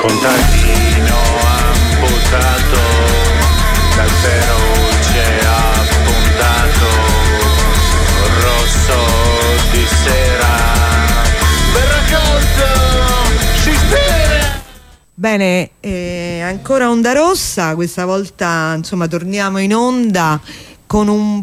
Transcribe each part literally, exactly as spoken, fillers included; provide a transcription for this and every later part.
contadino amputato dal feroce appuntato rosso di sera ben raccolto si spera. Bene, eh, ancora Onda Rossa, questa volta insomma torniamo in onda con un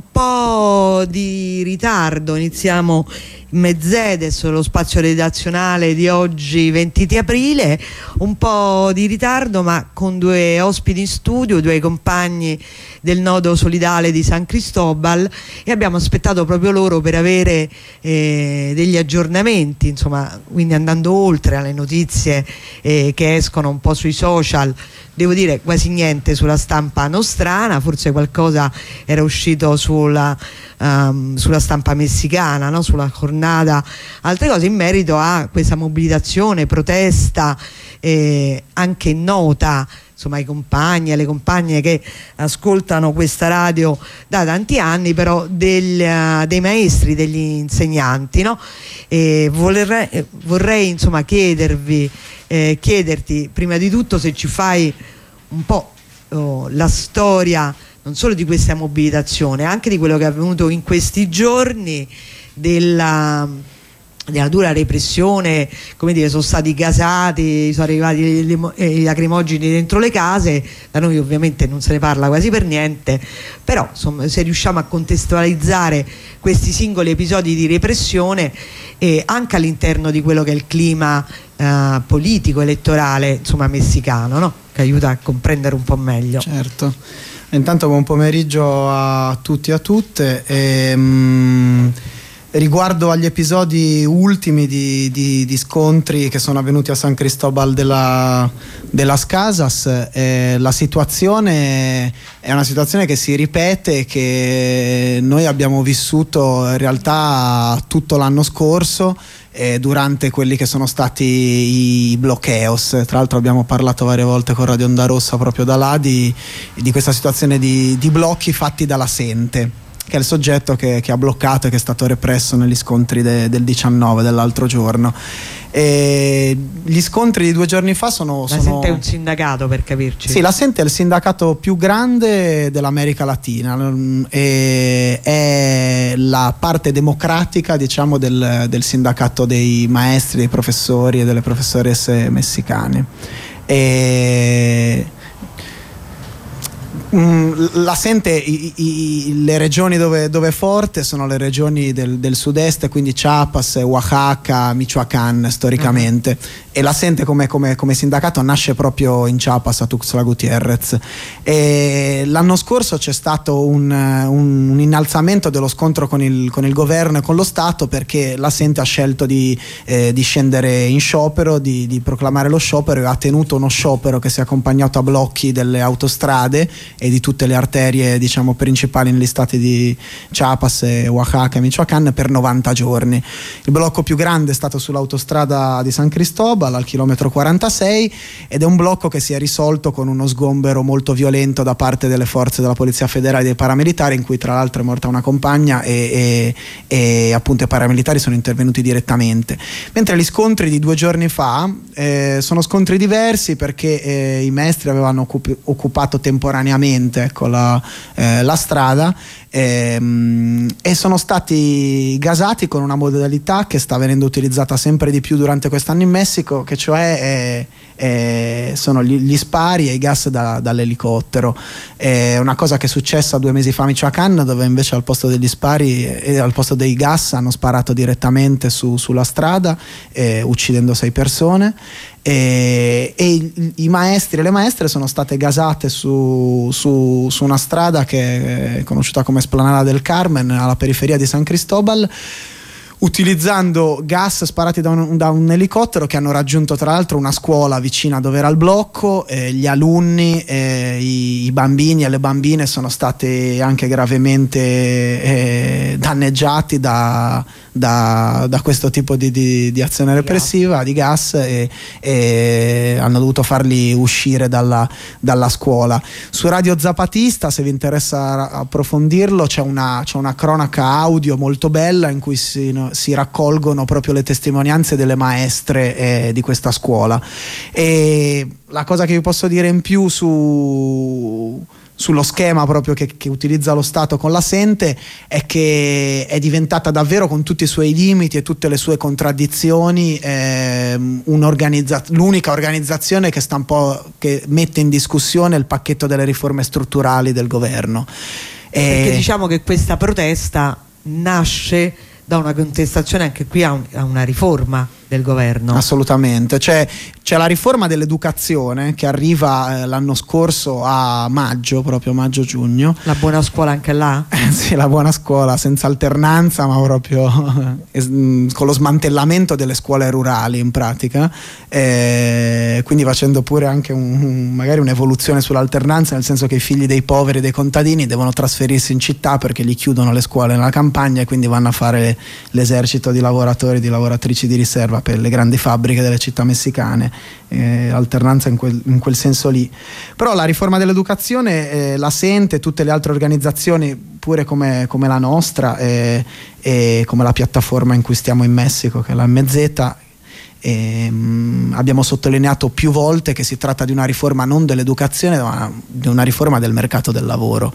po' di ritardo, iniziamo Mezzedes, lo spazio redazionale di oggi venti aprile, un po' di ritardo ma con due ospiti in studio, due compagni del nodo solidale di San Cristobal, e abbiamo aspettato proprio loro per avere eh, degli aggiornamenti, insomma, quindi andando oltre alle notizie eh, che escono un po' sui social. Devo dire quasi niente sulla stampa nostrana, forse qualcosa era uscito sulla, um, sulla stampa messicana, no? Sulla jornada, altre cose in merito a questa mobilitazione, protesta eh, anche nota insomma ai compagni, alle compagne che ascoltano questa radio da tanti anni, però del, uh, dei maestri, degli insegnanti, no? E vorrei, vorrei insomma chiedervi Eh, chiederti prima di tutto se ci fai un po' oh, la storia non solo di questa mobilitazione, anche di quello che è avvenuto in questi giorni, della, della dura repressione, come dire, sono stati gasati, sono arrivati i lacrimogeni dentro le case, da noi ovviamente non se ne parla quasi per niente, però insomma se riusciamo a contestualizzare questi singoli episodi di repressione e anche all'interno di quello che è il clima Uh, politico, elettorale, insomma messicano, no? Che aiuta a comprendere un po' meglio. Certo. Intanto buon pomeriggio a tutti e a tutte. E, mh, riguardo agli episodi ultimi di, di, di scontri che sono avvenuti a San Cristobal della, de las Casas, eh, la situazione è una situazione che si ripete, che noi abbiamo vissuto in realtà tutto l'anno scorso, Eh, durante quelli che sono stati i bloqueos. Tra l'altro abbiamo parlato varie volte con Radio Onda Rossa proprio da là di, di questa situazione di, di blocchi fatti dalla Sente, che è il soggetto che, che ha bloccato e che è stato represso negli scontri de, del diciannove, dell'altro giorno. E gli scontri di due giorni fa sono... La sono... Sente è un sindacato, per capirci. Sì, la Sente è il sindacato più grande dell'America Latina e è la parte democratica, diciamo, del, del sindacato dei maestri, dei professori e delle professoresse messicane. E la Sente, i, i, le regioni dove, dove è forte sono le regioni del, del sud-est, quindi Chiapas, Oaxaca, Michoacán storicamente, uh-huh. E la Sente come, come, come sindacato nasce proprio in Chiapas, a Tuxtla Gutiérrez. E l'anno scorso c'è stato un, un, un innalzamento dello scontro con il, con il governo e con lo Stato, perché la Sente ha scelto di, eh, di scendere in sciopero, di, di proclamare lo sciopero, e ha tenuto uno sciopero che si è accompagnato a blocchi delle autostrade e di tutte le arterie, diciamo, principali negli stati di Chiapas, Oaxaca e Michoacán per novanta giorni. Il blocco più grande è stato sull'autostrada di San Cristobal al chilometro quarantasei, ed è un blocco che si è risolto con uno sgombero molto violento da parte delle forze della Polizia Federale e dei paramilitari, in cui tra l'altro è morta una compagna e, e, e appunto i paramilitari sono intervenuti direttamente. Mentre gli scontri di due giorni fa eh, sono scontri diversi, perché eh, i maestri avevano occup- occupato temporaneamente ecco, la, eh, la strada ehm, e sono stati gasati con una modalità che sta venendo utilizzata sempre di più durante quest'anno in Messico, che cioè è, è, sono gli, gli spari e i gas da, dall'elicottero. È una cosa che è successa due mesi fa a Michoacán, dove invece al posto degli spari e al posto dei gas hanno sparato direttamente su, sulla strada, eh, uccidendo sei persone. E, e i, i maestri e le maestre sono state gasate su, su, su una strada che è conosciuta come Esplanada del Carmen, alla periferia di San Cristobal, utilizzando gas sparati da un, da un elicottero, che hanno raggiunto tra l'altro una scuola vicina dove era il blocco. Eh, gli alunni, eh, i, i bambini e le bambine sono stati anche gravemente eh, danneggiati da, da, da questo tipo di, di, di azione repressiva di gas, e, e hanno dovuto farli uscire dalla, dalla scuola. Su Radio Zapatista, se vi interessa approfondirlo, c'è una, c'è una cronaca audio molto bella in cui si si raccolgono proprio le testimonianze delle maestre eh, di questa scuola. E la cosa che vi posso dire in più su sullo schema proprio che, che utilizza lo Stato con la Sente è che è diventata davvero, con tutti i suoi limiti e tutte le sue contraddizioni, eh, un'organizza- l'unica organizzazione che sta un po' che mette in discussione il pacchetto delle riforme strutturali del governo. Perché E diciamo che questa protesta nasce da una contestazione anche qui a, un, a una riforma del governo. Assolutamente, c'è, c'è la riforma dell'educazione che arriva eh, l'anno scorso a maggio, proprio maggio-giugno. La buona scuola anche là? Eh, sì, la buona scuola senza alternanza, ma proprio es- con lo smantellamento delle scuole rurali in pratica, eh, quindi facendo pure anche un, un, magari un'evoluzione sull'alternanza, nel senso che i figli dei poveri e dei contadini devono trasferirsi in città perché gli chiudono le scuole nella campagna e quindi vanno a fare l'esercito di lavoratori, di lavoratrici di riserva per le grandi fabbriche delle città messicane, eh, alternanza in quel, in quel senso lì. Però la riforma dell'educazione eh, la Sente, tutte le altre organizzazioni pure come, come la nostra eh, e come la piattaforma in cui stiamo in Messico, che è la M Z. E, mh, abbiamo sottolineato più volte che si tratta di una riforma non dell'educazione ma di una riforma del mercato del lavoro,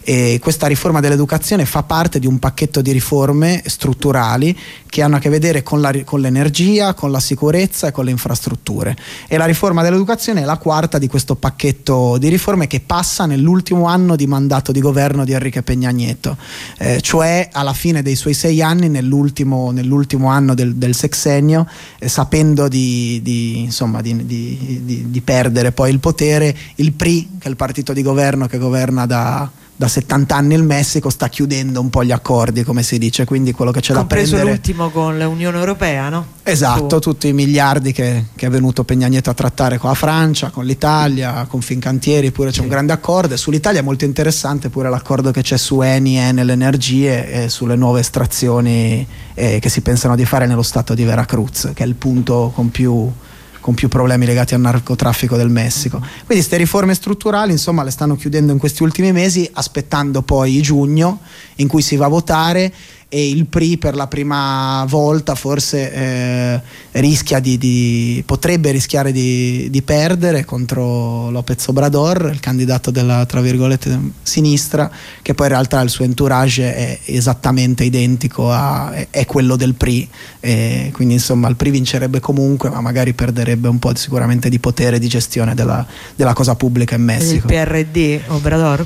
e questa riforma dell'educazione fa parte di un pacchetto di riforme strutturali che hanno a che vedere con, la, con l'energia, con la sicurezza e con le infrastrutture, e la riforma dell'educazione è la quarta di questo pacchetto di riforme che passa nell'ultimo anno di mandato di governo di Enrique Peña Nieto, eh, cioè alla fine dei suoi sei anni, nell'ultimo, nell'ultimo anno del, del sexennio, eh, sapendo Di, di, insomma, di, di, di, di perdere poi il potere, il P R I, che è il partito di governo che governa da, da settanta anni il Messico, sta chiudendo un po' gli accordi, come si dice, quindi quello che c'è da prendere, compreso l'ultimo con l'Unione Europea, no? Esatto, Su. tutti i miliardi che, che è venuto Peña Nieto a trattare con la Francia, con l'Italia, con Fincantieri pure c'è sì. un grande accordo, e sull'Italia è molto interessante pure l'accordo che c'è su Eni, Enel Energie e sulle nuove estrazioni eh, che si pensano di fare nello stato di Veracruz, che è il punto con più con più problemi legati al narcotraffico del Messico. Quindi queste riforme strutturali, insomma, le stanno chiudendo in questi ultimi mesi, aspettando poi giugno in cui si va a votare, e il P R I per la prima volta forse eh, rischia di, di potrebbe rischiare di, di perdere contro López Obrador, il candidato della, tra virgolette, sinistra, che poi in realtà il suo entourage è esattamente identico a è, è quello del P R I, e quindi insomma il P R I vincerebbe comunque, ma magari perderebbe un po' di, sicuramente di potere di gestione della, della cosa pubblica in Messico. Il P R D Obrador?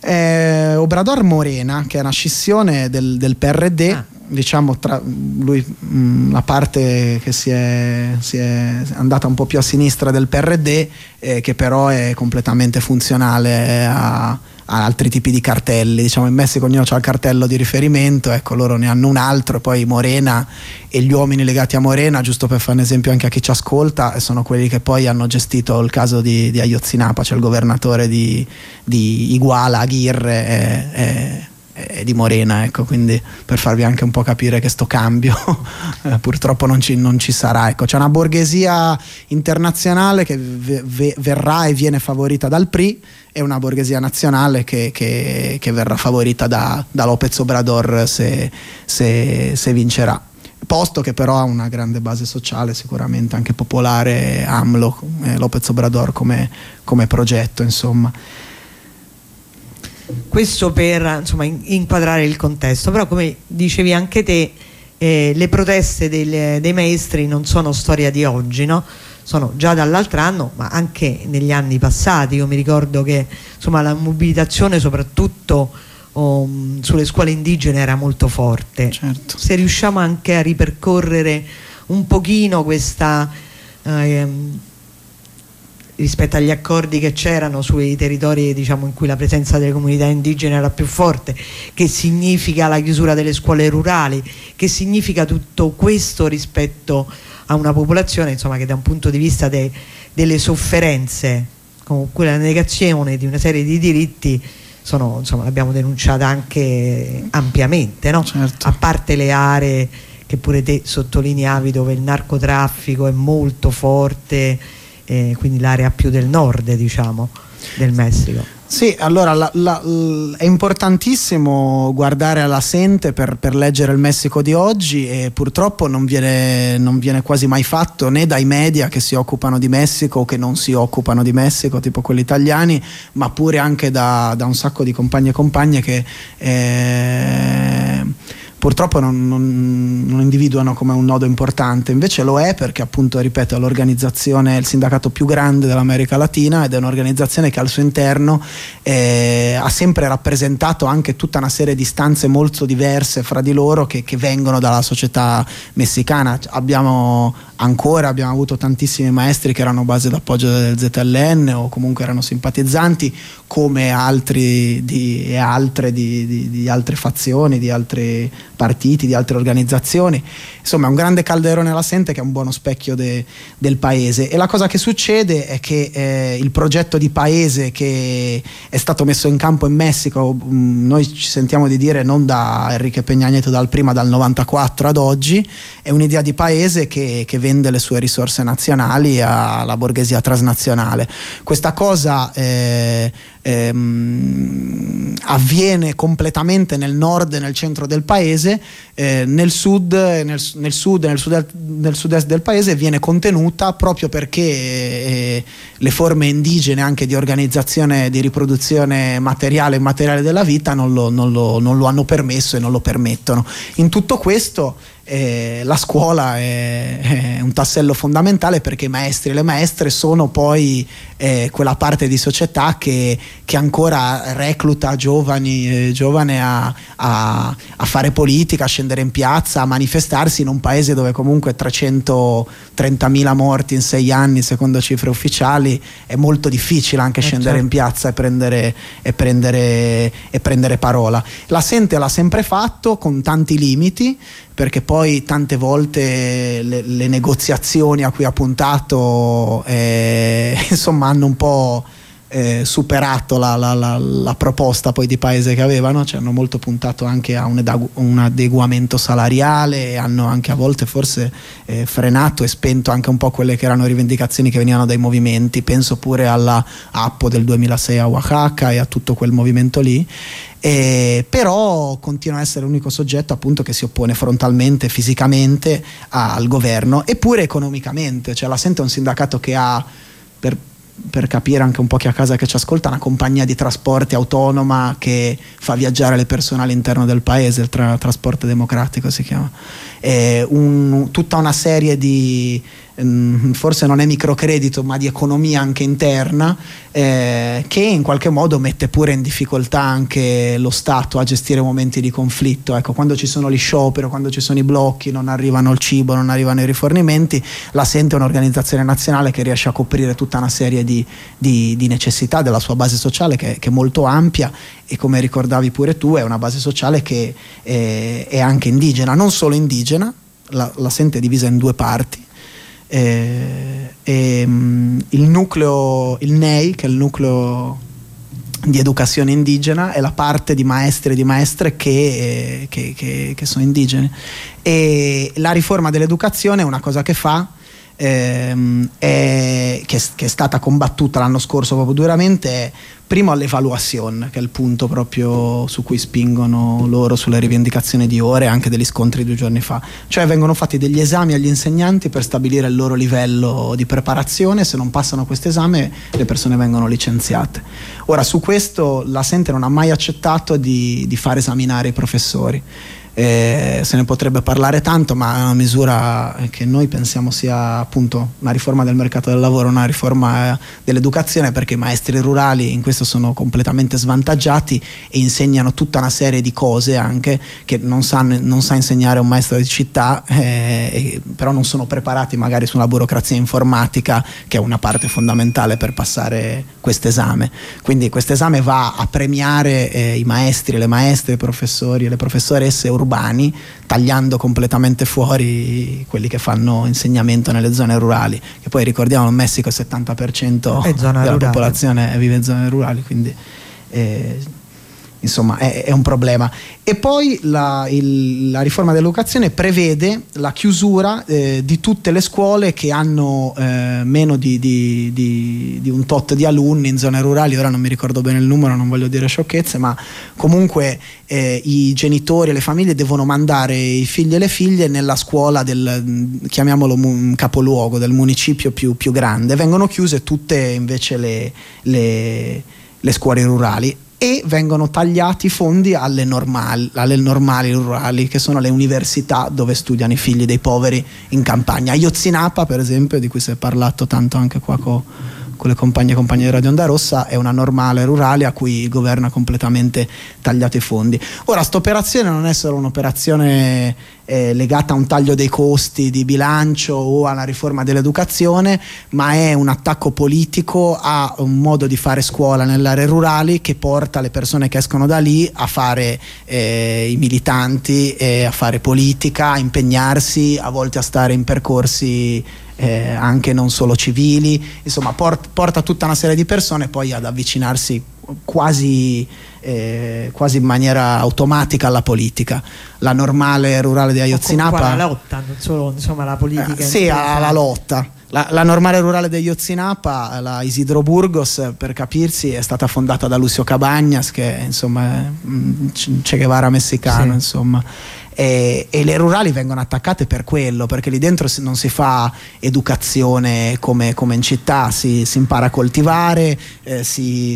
Eh, Obrador Morena, che è una scissione del, del P R D, ah. diciamo tra lui mh, la parte che si è, si è andata un po' più a sinistra del P R D, eh, che però è completamente funzionale a, a altri tipi di cartelli. Diciamo in Messico ognuno ha il cartello di riferimento, ecco, loro ne hanno un altro, e poi Morena e gli uomini legati a Morena, giusto per fare un esempio anche a chi ci ascolta, sono quelli che poi hanno gestito il caso di, di Ayotzinapa, cioè il governatore di, di Iguala, Aguirre e, e e di Morena, ecco, quindi per farvi anche un po' capire che sto cambio eh, purtroppo non ci, non ci sarà, ecco. C'è una borghesia internazionale che v- v- verrà e viene favorita dal P R I, e una borghesia nazionale che, che, che verrà favorita da, da López Obrador se, se, se vincerà, posto che però ha una grande base sociale, sicuramente anche popolare, AMLO, eh, López Obrador come, come progetto, insomma. Questo per, insomma, in, inquadrare il contesto, però come dicevi anche te, eh, le proteste del, dei maestri non sono storia di oggi, no? Sono già dall'altro anno, ma anche negli anni passati. Io mi ricordo che insomma la mobilitazione soprattutto oh, sulle scuole indigene era molto forte. Certo. Se riusciamo anche a ripercorrere un pochino questa eh, rispetto agli accordi che c'erano sui territori, diciamo, in cui la presenza delle comunità indigene era più forte, che significa la chiusura delle scuole rurali, che significa tutto questo rispetto a una popolazione, insomma, che da un punto di vista de, delle sofferenze, comunque la negazione di una serie di diritti, sono, insomma, l'abbiamo denunciata anche ampiamente, no? Certo. A parte le aree che pure te sottolineavi dove il narcotraffico è molto forte, eh, quindi l'area più del nord, diciamo, del Messico. Sì, allora la, la, l, è importantissimo guardare alla Sente per, per leggere il Messico di oggi, e purtroppo non viene, non viene quasi mai fatto né dai media che si occupano di Messico o che non si occupano di Messico, tipo quelli italiani, ma pure anche da, da un sacco di compagni e compagne che eh, purtroppo non, non, non individuano come un nodo importante. Invece lo è, perché appunto, ripeto, è l'organizzazione, il sindacato più grande dell'America Latina, ed è un'organizzazione che al suo interno eh, ha sempre rappresentato anche tutta una serie di istanze molto diverse fra di loro che, che vengono dalla società messicana. Abbiamo ancora abbiamo avuto tantissimi maestri che erano base d'appoggio del Z L N o comunque erano simpatizzanti, come altri di, e altre di, di, di altre fazioni, di altri partiti, di altre organizzazioni. Insomma, è un grande calderone la Sente che è un buono specchio de, del paese. E la cosa che succede è che eh, il progetto di paese che è stato messo in campo in Messico, mh, noi ci sentiamo di dire non da Enrique Peña Nieto, dal prima, dal novantaquattro ad oggi, è un'idea di paese che, che vende le sue risorse nazionali alla borghesia transnazionale. Questa cosa eh, ehm, avviene completamente nel nord e nel centro del paese. Eh, nel sud, nel, nel sud e nel, sud, nel sud-est del paese viene contenuta proprio perché eh, le forme indigene anche di organizzazione, di riproduzione materiale e immateriale della vita non lo, non lo, non lo hanno permesso e non lo permettono. In tutto questo Eh, la scuola è, è un tassello fondamentale, perché i maestri e le maestre sono poi eh, quella parte di società che, che ancora recluta giovani, eh, giovane a, a, a fare politica, a scendere in piazza, a manifestarsi in un paese dove comunque trecentotrentamila morti in sei anni secondo cifre ufficiali. È molto difficile anche eh scendere certo. in piazza e prendere, e, prendere, e prendere parola. La Sente l'ha sempre fatto con tanti limiti, perché poi tante volte le, le negoziazioni a cui ha puntato eh, insomma hanno un po' eh, superato la, la, la, la proposta poi di paese che avevano, cioè hanno molto puntato anche a un, edagu- un adeguamento salariale, e hanno anche a volte forse eh, frenato e spento anche un po' quelle che erano rivendicazioni che venivano dai movimenti. Penso pure alla Appo del duemilasei a Oaxaca e a tutto quel movimento lì. Eh, però continua a essere l'unico soggetto appunto che si oppone frontalmente, fisicamente a, al governo, eppure economicamente. Cioè la Sente è un sindacato che ha, per, per capire anche un po' chi a casa che ci ascolta, una compagnia di trasporti autonoma che fa viaggiare le persone all'interno del paese, il tra, trasporto democratico si chiama. Eh, un, tutta una serie di forse non è microcredito ma di economia anche interna eh, che in qualche modo mette pure in difficoltà anche lo Stato a gestire momenti di conflitto. Ecco, quando ci sono gli scioperi, quando ci sono i blocchi, non arrivano il cibo, non arrivano i rifornimenti, la Sente è un'organizzazione nazionale che riesce a coprire tutta una serie di, di, di necessità della sua base sociale che, che è molto ampia, e come ricordavi pure tu è una base sociale che è, è anche indigena, non solo indigena. La, la Sente è divisa in due parti. Eh, eh, il nucleo, il N E I, che è il nucleo di educazione indigena, è la parte di maestri e di maestre che, eh, che, che, che sono indigeni. E la riforma dell'educazione è una cosa che fa ehm, è, che, che è stata combattuta l'anno scorso proprio duramente, è primo all'evaluazione, che è il punto proprio su cui spingono loro sulle rivendicazioni di ore, anche degli scontri due giorni fa. Cioè vengono fatti degli esami agli insegnanti per stabilire il loro livello di preparazione. Se non passano questo esame le persone vengono licenziate. Ora, su questo la Sente non ha mai accettato di, di far esaminare i professori. Eh, se ne potrebbe parlare tanto, ma è una misura che noi pensiamo sia appunto una riforma del mercato del lavoro, una riforma dell'educazione, perché i maestri rurali in questo sono completamente svantaggiati e insegnano tutta una serie di cose anche che non sanno, non sa insegnare un maestro di città, eh, però non sono preparati magari sulla burocrazia informatica, che è una parte fondamentale per passare questo esame. Quindi questo esame va a premiare eh, i maestri, le maestre, i professori e le professoresse urbani, tagliando completamente fuori quelli che fanno insegnamento nelle zone rurali, che poi ricordiamo in Messico il settanta per cento della rurale. popolazione vive in zone rurali, quindi eh, insomma è, è un problema. E poi la, il, la riforma dell'educazione prevede la chiusura eh, di tutte le scuole che hanno eh, meno di, di, di, di un tot di alunni in zone rurali. Ora non mi ricordo bene il numero, non voglio dire sciocchezze, ma comunque eh, i genitori e le famiglie devono mandare i figli e le figlie nella scuola del, chiamiamolo un capoluogo, del municipio più, più grande. Vengono chiuse tutte invece le, le, le scuole rurali e vengono tagliati i fondi alle normali, alle normali rurali, che sono le università dove studiano i figli dei poveri in campagna. Ayotzinapa, per esempio, di cui si è parlato tanto anche qua con, con le compagne e compagni di Radio Onda Rossa, è una normale rurale a cui il governo ha completamente tagliato i fondi. Ora, sta operazione non è solo un'operazione eh, legata a un taglio dei costi di bilancio o alla riforma dell'educazione, ma è un attacco politico a un modo di fare scuola nelle aree rurali che porta le persone che escono da lì a fare eh, i militanti, eh, a fare politica, a impegnarsi, a volte a stare in percorsi eh, anche non solo civili, insomma port- porta tutta una serie di persone poi ad avvicinarsi quasi Eh, quasi in maniera automatica alla politica. La normale rurale di Ayotzinapa, la lotta, non solo insomma la politica, eh, sì, alla lotta. La, la normale rurale di Ayotzinapa, la Isidro Burgos, per capirsi, è stata fondata da Lucio Cabañas, che insomma è un Che Guevara messicano, sì. insomma. E, e le rurali vengono attaccate per quello, perché lì dentro non si fa educazione come, come in città, si, si impara a coltivare, eh, si,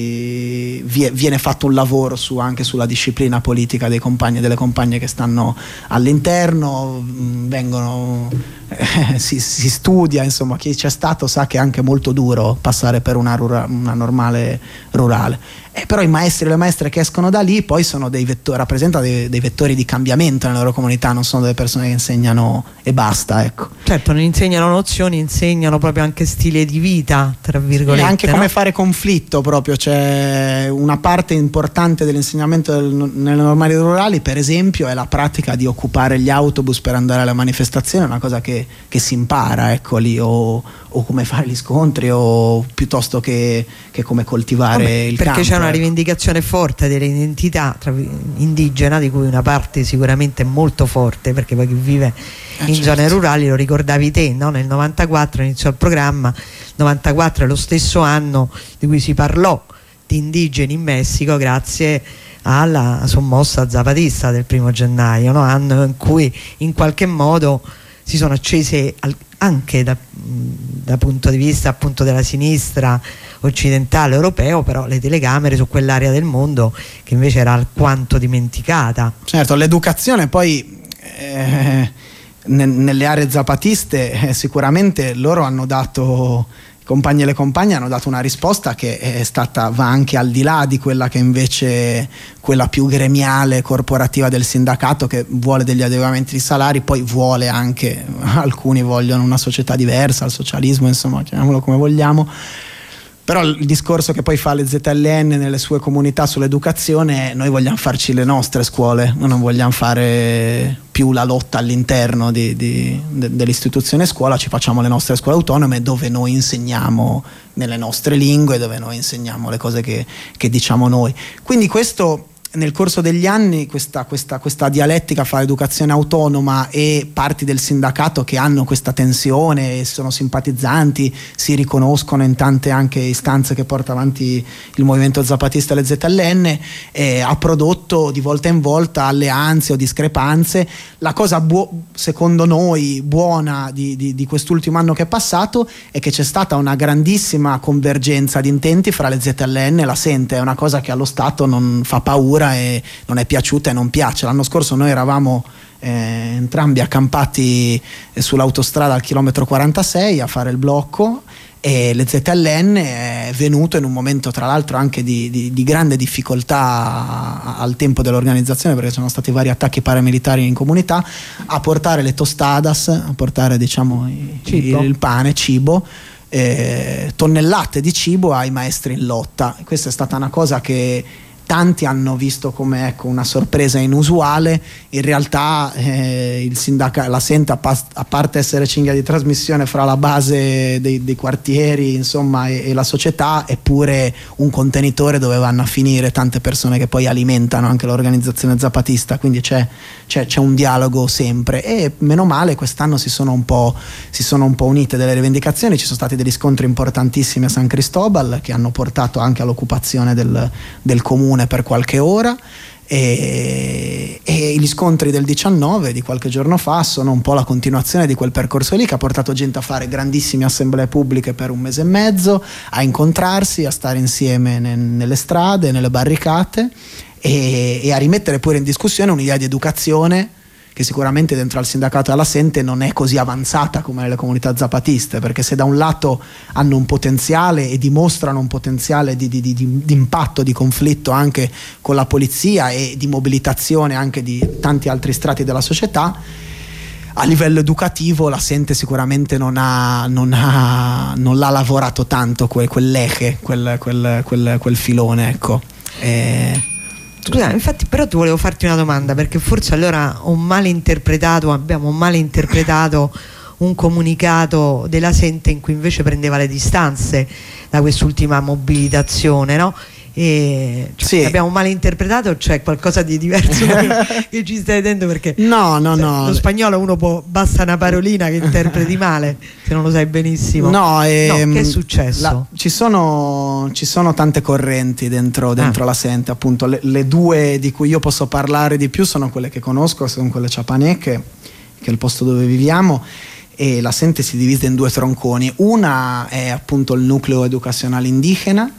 si viene fatto un lavoro su, anche sulla disciplina politica dei compagni e delle compagne che stanno all'interno, vengono eh, si, si studia, insomma chi c'è stato sa che è anche molto duro passare per una, rura, una normale rurale. Eh, però i maestri e le maestre che escono da lì poi sono dei vettori, rappresentano dei, dei vettori di cambiamento nella loro comunità, non sono delle persone che insegnano e basta, ecco. Certo, non insegnano nozioni, insegnano proprio anche stile di vita, tra virgolette, e anche no? come fare conflitto proprio. C'è una parte importante dell'insegnamento del, nelle normali rurali, per esempio, è la pratica di occupare gli autobus per andare alle manifestazioni, è una cosa che, che si impara, ecco lì, o, o come fare gli scontri, o piuttosto che, che come coltivare Vabbè, il perché campo. C'è una ecco. rivendicazione forte dell'identità tra, indigena, di cui una parte sicuramente molto forte, perché poi chi vive eh, in certo. zone rurali, lo ricordavi te, no? Nel novantaquattro iniziò il programma, novantaquattro è lo stesso anno di cui si parlò di indigeni in Messico grazie alla sommossa zapatista del primo gennaio, no? Anno in cui in qualche modo si sono accese al, anche da, da punto di vista appunto della sinistra occidentale europeo, però le telecamere su quell'area del mondo che invece era alquanto dimenticata. Certo, l'educazione poi eh, ne, nelle aree zapatiste eh, sicuramente loro hanno dato, i compagni e le compagne hanno dato una risposta che è stata, va anche al di là di quella che invece quella più gremiale, corporativa del sindacato, che vuole degli adeguamenti di salari, poi vuole anche, alcuni vogliono una società diversa, il socialismo, insomma, chiamiamolo come vogliamo. Però il discorso che poi fa le Z L N nelle sue comunità sull'educazione è: noi vogliamo farci le nostre scuole, noi non vogliamo fare più la lotta all'interno di, di, de, dell'istituzione scuola, ci facciamo le nostre scuole autonome dove noi insegniamo nelle nostre lingue, dove noi insegniamo le cose che, che diciamo noi. Quindi questo, nel corso degli anni, questa, questa, questa dialettica fra educazione autonoma e parti del sindacato che hanno questa tensione, sono simpatizzanti, si riconoscono in tante anche istanze che porta avanti il movimento zapatista e le Z L N, eh, ha prodotto di volta in volta alleanze o discrepanze. La cosa buo- secondo noi buona di, di, di quest'ultimo anno che è passato è che c'è stata una grandissima convergenza di intenti fra le Z L N, la sente, è una cosa che allo Stato non fa paura e non è piaciuta e non piace. L'anno scorso noi eravamo eh, entrambi accampati eh, sull'autostrada al chilometro quarantasei a fare il blocco, e le Z L N è venuto in un momento tra l'altro anche di, di, di grande difficoltà al tempo dell'organizzazione, perché sono stati vari attacchi paramilitari in comunità, a portare le tostadas, a portare diciamo i, il, il pane, cibo, Eh, tonnellate di cibo ai maestri in lotta. Questa è stata una cosa che tanti hanno visto come, ecco, una sorpresa inusuale. In realtà eh, il sindacato, la Sente, a parte essere cinghia di trasmissione fra la base dei, dei quartieri, insomma, e, e la società, è pure un contenitore dove vanno a finire tante persone che poi alimentano anche l'organizzazione zapatista, quindi c'è, c'è, c'è un dialogo sempre, e meno male quest'anno si sono un po', si sono un po' unite delle rivendicazioni. Ci sono stati degli scontri importantissimi a San Cristobal che hanno portato anche all'occupazione del, del comune per qualche ora, e, e gli scontri del diciannove di qualche giorno fa sono un po' la continuazione di quel percorso lì, che ha portato gente a fare grandissime assemblee pubbliche per un mese e mezzo, a incontrarsi, a stare insieme ne, nelle strade, nelle barricate, e, e a rimettere pure in discussione un'idea di educazione che sicuramente dentro al sindacato alla Sente non è così avanzata come nelle comunità zapatiste, perché se da un lato hanno un potenziale e dimostrano un potenziale di, di, di, di impatto, di conflitto anche con la polizia e di mobilitazione anche di tanti altri strati della società, a livello educativo la Sente sicuramente non ha, non ha non l'ha lavorato tanto quel, quell'eche, quel, quel, quel, quel filone, ecco. E... Scusa, infatti, però tu volevo farti una domanda, perché forse allora ho male interpretato, abbiamo male interpretato un comunicato della Sente in cui invece prendeva le distanze da quest'ultima mobilitazione, no? E cioè, sì. Abbiamo male interpretato o c'è qualcosa di diverso che, che ci stai dicendo? Perché no, no, cioè, no. lo spagnolo uno può, basta una parolina che interpreti male se non lo sai benissimo. No, ehm, no, che è successo? La, ci, sono, ci sono tante correnti dentro, dentro ah. la Sente, appunto. Le, le due di cui io posso parlare di più sono quelle che conosco, sono quelle ciapaneche, che è il posto dove viviamo, e la Sente si divide in due tronconi. Una è appunto il nucleo educazionale indigena,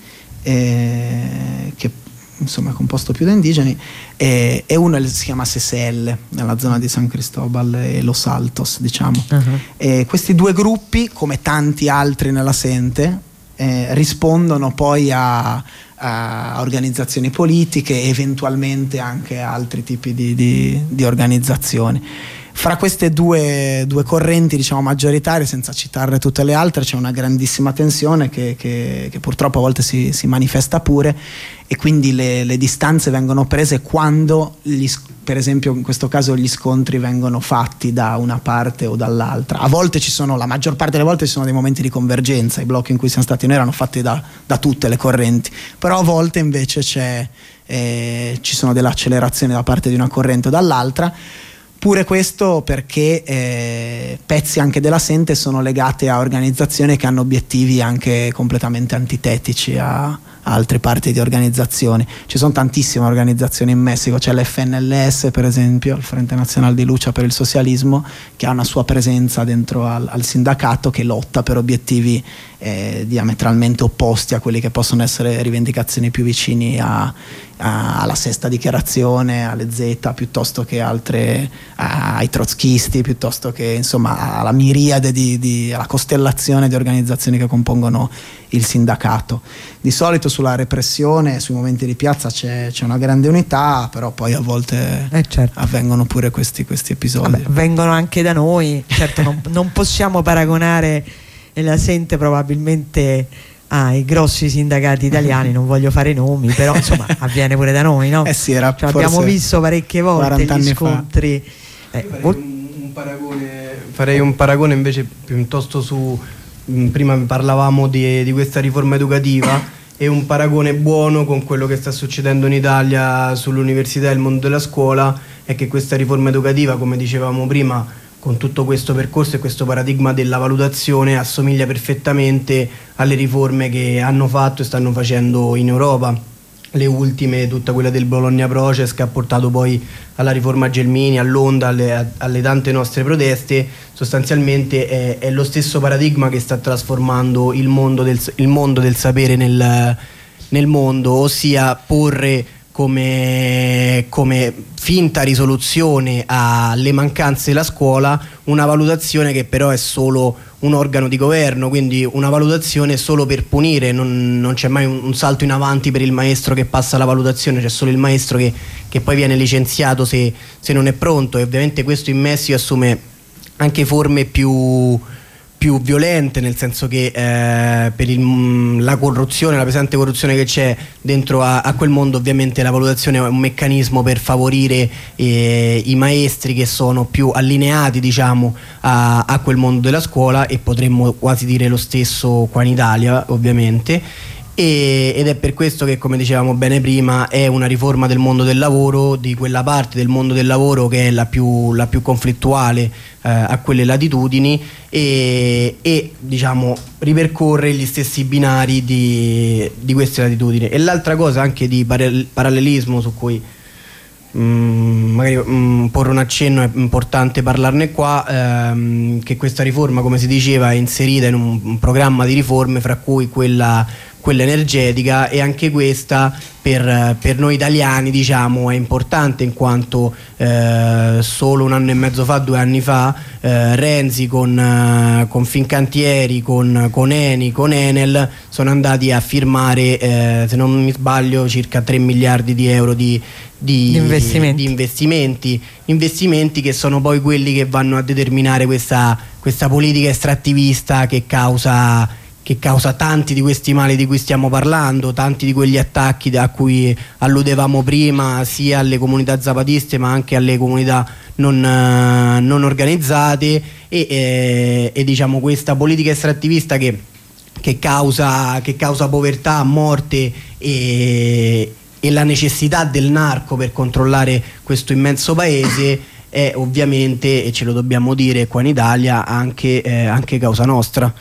Eh, che insomma è composto più da indigeni, eh, e uno si chiama S S L nella zona di San Cristobal e Los Altos, diciamo. Uh-huh. E questi due gruppi, come tanti altri nella Sente, eh, rispondono poi a, a organizzazioni politiche, eventualmente anche a altri tipi di, di, di organizzazioni. Fra queste due, due correnti, diciamo, maggioritarie, senza citarne tutte le altre, c'è una grandissima tensione che, che, che purtroppo a volte si, si manifesta pure, e quindi le, le distanze vengono prese quando, gli, per esempio in questo caso, gli scontri vengono fatti da una parte o dall'altra. A volte ci sono, la maggior parte delle volte ci sono dei momenti di convergenza, i blocchi in cui siamo stati noi erano fatti da, da tutte le correnti, però a volte invece c'è, eh, ci sono delle accelerazioni da parte di una corrente o dall'altra. Pure questo perché eh, pezzi anche della Sente sono legate a organizzazioni che hanno obiettivi anche completamente antitetici a, a altre parti di organizzazioni. Ci sono tantissime organizzazioni in Messico, c'è l'F N L S per esempio, il Frente Nacional di Lucha per il Socialismo, che ha una sua presenza dentro al, al sindacato, che lotta per obiettivi eh, diametralmente opposti a quelli che possono essere rivendicazioni più vicini a, a, alla sesta dichiarazione, alle Z, piuttosto che altre, a, ai trotskisti, piuttosto che insomma alla miriade di, di alla costellazione di organizzazioni che compongono il sindacato. Di solito sulla repressione, sui momenti di piazza c'è, c'è una grande unità, però poi a volte eh certo. avvengono pure questi, questi episodi. Vabbè, vengono anche da noi, certo non, non possiamo paragonare la Sente probabilmente ai grossi sindacati italiani, non voglio fare nomi, però insomma avviene pure da noi, no? Eh sì, era cioè, abbiamo visto parecchie volte gli scontri. Eh, farei, un, un paragone, farei un paragone invece piuttosto su, prima parlavamo di, di questa riforma educativa, e un paragone buono con quello che sta succedendo in Italia sull'università e il mondo della scuola è che questa riforma educativa, come dicevamo prima, con tutto questo percorso e questo paradigma della valutazione, assomiglia perfettamente alle riforme che hanno fatto e stanno facendo in Europa. Le ultime, tutta quella del Bologna Process, che ha portato poi alla riforma Gelmini, all'Onda, alle, alle tante nostre proteste, sostanzialmente è, è lo stesso paradigma che sta trasformando il mondo del, il mondo del sapere nel, nel mondo, ossia porre come, come finta risoluzione alle mancanze della scuola una valutazione che però è solo un organo di governo, quindi una valutazione solo per punire, non, non c'è mai un, un salto in avanti per il maestro che passa la valutazione, c'è solo il maestro che, che poi viene licenziato se, se non è pronto, e ovviamente questo in Messico assume anche forme più più violente, nel senso che eh, per il, la corruzione, la pesante corruzione che c'è dentro a, a quel mondo, ovviamente la valutazione è un meccanismo per favorire eh, i maestri che sono più allineati, diciamo, a, a quel mondo della scuola, e potremmo quasi dire lo stesso qua in Italia, ovviamente. E, ed è per questo che, come dicevamo bene prima, è una riforma del mondo del lavoro, di quella parte del mondo del lavoro che è la più, la più conflittuale eh, a quelle latitudini, e, e diciamo ripercorre gli stessi binari di, di queste latitudini. E l'altra cosa anche di parallelismo su cui Mm, magari mm, porre un accenno, è importante parlarne qua, ehm, che questa riforma, come si diceva, è inserita in un, un programma di riforme, fra cui quella, quella energetica, e anche questa per, per noi italiani, diciamo, è importante, in quanto eh, solo un anno e mezzo fa, due anni fa, eh, Renzi con, eh, con Fincantieri, con, con Eni, con Enel sono andati a firmare, eh, se non mi sbaglio, circa tre miliardi di euro di Di, di, investimenti. di investimenti investimenti che sono poi quelli che vanno a determinare questa, questa politica estrattivista che causa, che causa tanti di questi mali di cui stiamo parlando, tanti di quegli attacchi a cui alludevamo prima, sia alle comunità zapatiste ma anche alle comunità non, non organizzate, e, e, e diciamo questa politica estrattivista che, che, causa, che causa povertà, morte e e la necessità del narco per controllare questo immenso paese è ovviamente, e ce lo dobbiamo dire qua in Italia, anche, eh, anche causa nostra.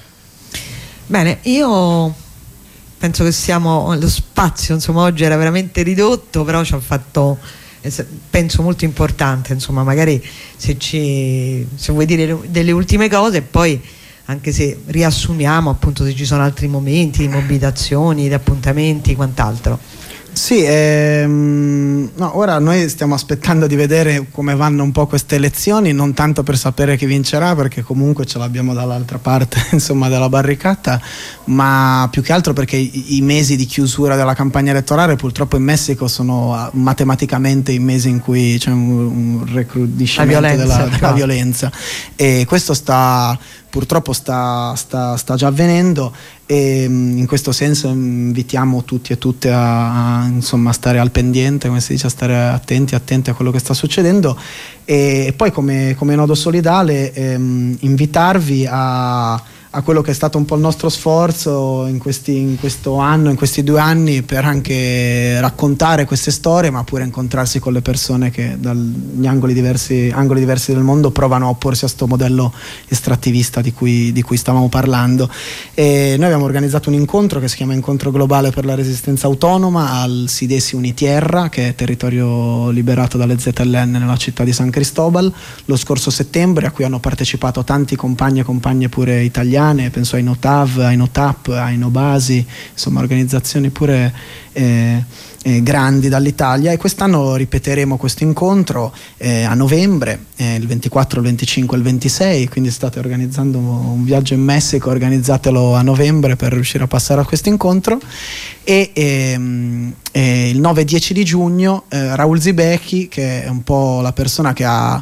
Bene, io penso che siamo, lo spazio insomma oggi era veramente ridotto, però ci ha fatto, penso, molto importante, insomma, magari se ci se vuoi dire delle ultime cose, e poi anche se riassumiamo appunto se ci sono altri momenti di mobilitazioni, di appuntamenti, quant'altro. Sì, ehm, no, ora noi stiamo aspettando di vedere come vanno un po' queste elezioni, non tanto per sapere chi vincerà, perché comunque ce l'abbiamo dall'altra parte insomma della barricata, ma più che altro perché i, i mesi di chiusura della campagna elettorale purtroppo in Messico sono matematicamente i mesi in cui c'è un, un recrudescimento violenza, della, della no. violenza, e questo sta purtroppo sta, sta, sta già avvenendo, e in questo senso invitiamo tutti e tutte a, a insomma stare al pendiente, come si dice, a stare attenti attenti a quello che sta succedendo, e poi come, come Nodo Solidale ehm, invitarvi a a quello che è stato un po' il nostro sforzo in, questi, in questo anno, in questi due anni, per anche raccontare queste storie, ma pure incontrarsi con le persone che dagli angoli diversi, angoli diversi del mondo provano a opporsi a sto modello estrattivista di cui, di cui stavamo parlando. E noi abbiamo organizzato un incontro che si chiama Incontro Globale per la Resistenza Autonoma al Sidesi Unitierra, che è territorio liberato dalle Z L N nella città di San Cristobal, lo scorso settembre, a cui hanno partecipato tanti compagni e compagne pure italiani. Penso ai Notav, ai Notap, ai Nobasi, insomma organizzazioni pure eh, eh, grandi dall'Italia, e quest'anno ripeteremo questo incontro eh, a novembre, eh, il ventiquattro, il venticinque e il ventisei, quindi state organizzando un viaggio in Messico, organizzatelo a novembre per riuscire a passare a questo incontro, e ehm, eh, il nove e dieci di giugno eh, Raul Zibecchi, che è un po' la persona che ha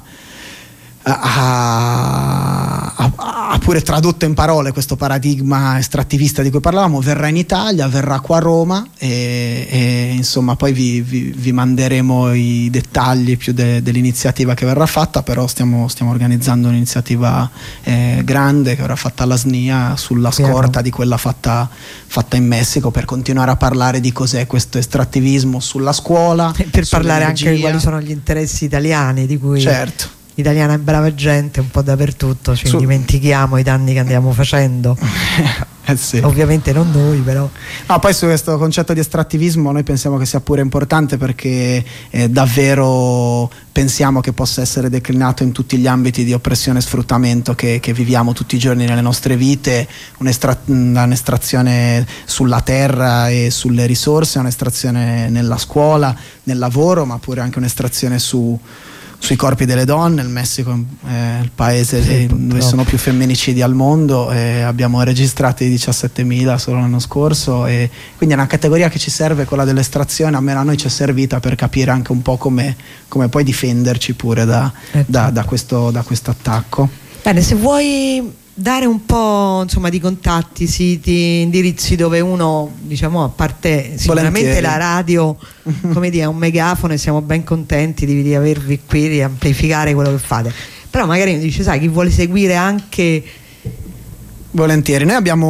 Ha, ha, ha pure tradotto in parole questo paradigma estrattivista di cui parlavamo, verrà in Italia, verrà qua a Roma, e, e insomma poi vi, vi, vi manderemo i dettagli più de, dell'iniziativa che verrà fatta, però stiamo, stiamo organizzando un'iniziativa eh, grande che verrà fatta alla S N I A sulla scorta di quella fatta, fatta in Messico, per continuare a parlare di cos'è questo estrattivismo sulla scuola, e per parlare anche di quali sono gli interessi italiani, di cui certo italiana è brava gente un po' dappertutto, ci Su... dimentichiamo i danni che andiamo facendo. eh sì. Ovviamente non noi, però. No, poi su questo concetto di estrattivismo noi pensiamo che sia pure importante, perché eh, davvero pensiamo che possa essere declinato in tutti gli ambiti di oppressione e sfruttamento che, che viviamo tutti i giorni nelle nostre vite, un'estra- un'estrazione sulla terra e sulle risorse, un'estrazione nella scuola, nel lavoro, ma pure anche un'estrazione su sui corpi delle donne. Il Messico è il paese sì, dove sono più femminicidi al mondo, e abbiamo registrati diciassettemila solo l'anno scorso, e quindi è una categoria che ci serve, quella dell'estrazione, almeno a noi ci è servita per capire anche un po' come, come poi difenderci pure da, da, da questo da questo attacco. Bene, se vuoi dare un po', insomma, di contatti, siti, indirizzi dove uno, diciamo, a parte sicuramente Volentieri. la radio, come dire, è un megafono e siamo ben contenti di, di avervi qui, di amplificare quello che fate, però magari mi dice, sai, chi vuole seguire anche... Volentieri, noi abbiamo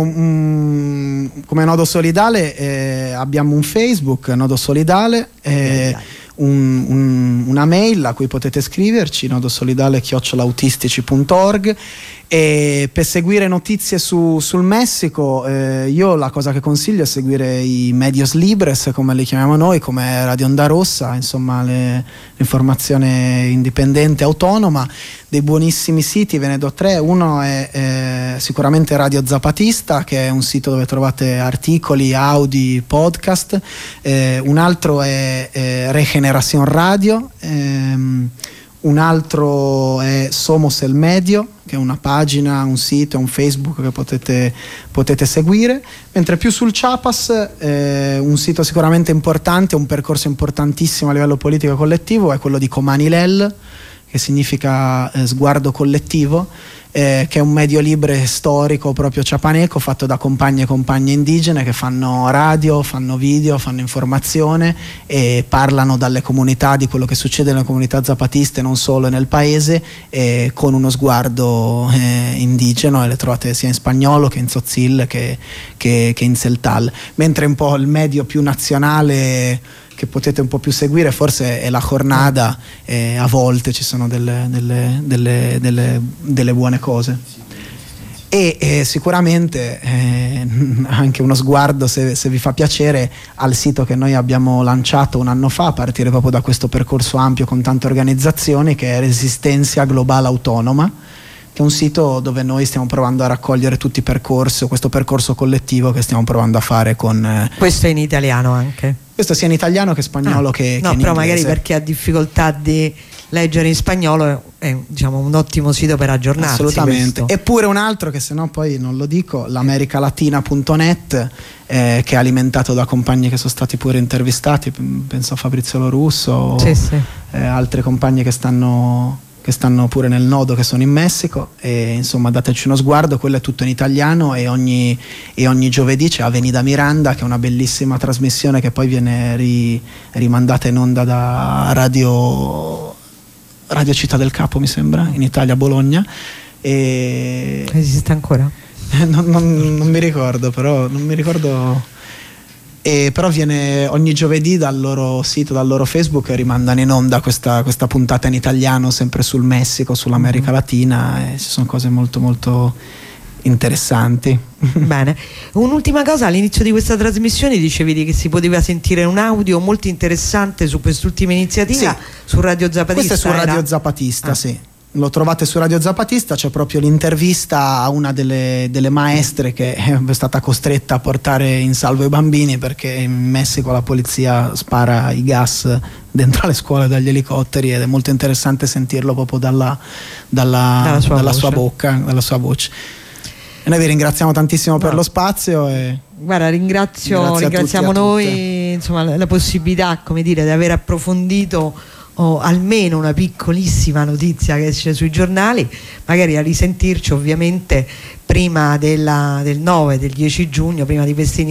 um, come Nodo Solidale eh, abbiamo un Facebook, Nodo Solidale, eh, un, un, una mail a cui potete scriverci, nodosolidale chiocciola autistici punto org, e per seguire notizie su, sul Messico eh, io la cosa che consiglio è seguire i medios libres, come li chiamiamo noi, come Radio Onda Rossa, insomma le, l'informazione indipendente, autonoma, dei buonissimi siti, ve ne do tre. Uno è eh, sicuramente Radio Zapatista, che è un sito dove trovate articoli, audi, podcast, eh, un altro è eh, Regeneración Radio, ehm, un altro è Somos el Medio, che è una pagina, un sito, un Facebook che potete, potete seguire, mentre più sul Chiapas eh, un sito sicuramente importante, un percorso importantissimo a livello politico e collettivo è quello di Comanilel, che significa eh, sguardo collettivo, eh, che è un medio libre storico proprio ciapaneco, fatto da compagni e compagne indigene che fanno radio, fanno video, fanno informazione e parlano dalle comunità, di quello che succede nelle comunità zapatiste non solo nel paese, eh, con uno sguardo eh, indigeno, e le trovate sia in spagnolo che in tzotzil che, che, che in celtal, mentre un po' il medio più nazionale che potete un po' più seguire forse è La Jornada, e a volte ci sono delle, delle, delle, delle, delle buone cose, e, e sicuramente eh, anche uno sguardo, se, se vi fa piacere, al sito che noi abbiamo lanciato un anno fa a partire proprio da questo percorso ampio con tante organizzazioni, che è Resistencia Global Autonoma, che è un sito dove noi stiamo provando a raccogliere tutti i percorsi, questo percorso collettivo che stiamo provando a fare con... Eh, questo è in italiano anche? Questo sia in italiano che spagnolo, ah, che, no, che in però inglese. Magari per chi ha difficoltà di leggere in spagnolo è, diciamo, un ottimo sito per aggiornarsi. Assolutamente. Questo. Eppure un altro che se no poi non lo dico, l'americalatina punto net, eh, che è alimentato da compagni che sono stati pure intervistati, penso a Fabrizio Lorusso, sì, sì. Eh, altri compagni che stanno... che stanno pure nel nodo, che sono in Messico, e insomma dateci uno sguardo. Quello è tutto in italiano, e ogni, e ogni giovedì c'è Avenida Miranda, che è una bellissima trasmissione che poi viene ri, rimandata in onda da Radio, Radio Città del Capo, mi sembra, in Italia, Bologna. E esiste ancora? non, non, non mi ricordo, però non mi ricordo. E però viene ogni giovedì dal loro sito, dal loro Facebook, e rimandano in onda questa, questa puntata in italiano, sempre sul Messico, sull'America Latina, e ci sono cose molto molto interessanti. Bene, un'ultima cosa, all'inizio di questa trasmissione dicevi che si poteva sentire un audio molto interessante su quest'ultima iniziativa, sì, su Radio Zapatista. Questo è su era? Radio Zapatista, ah. Sì. Lo trovate su Radio Zapatista, c'è proprio l'intervista a una delle, delle maestre che è stata costretta a portare in salvo i bambini, perché in Messico la polizia spara i gas dentro le scuole dagli elicotteri, ed è molto interessante sentirlo proprio dalla, dalla, dalla, sua, dalla sua bocca, dalla sua voce. E noi vi ringraziamo tantissimo no. per lo spazio. E guarda, ringrazio, ringraziamo noi, insomma, la, la possibilità, come dire, di aver approfondito o almeno una piccolissima notizia che c'è sui giornali, magari a risentirci ovviamente prima della, del nove, del dieci giugno, prima di queste iniziative.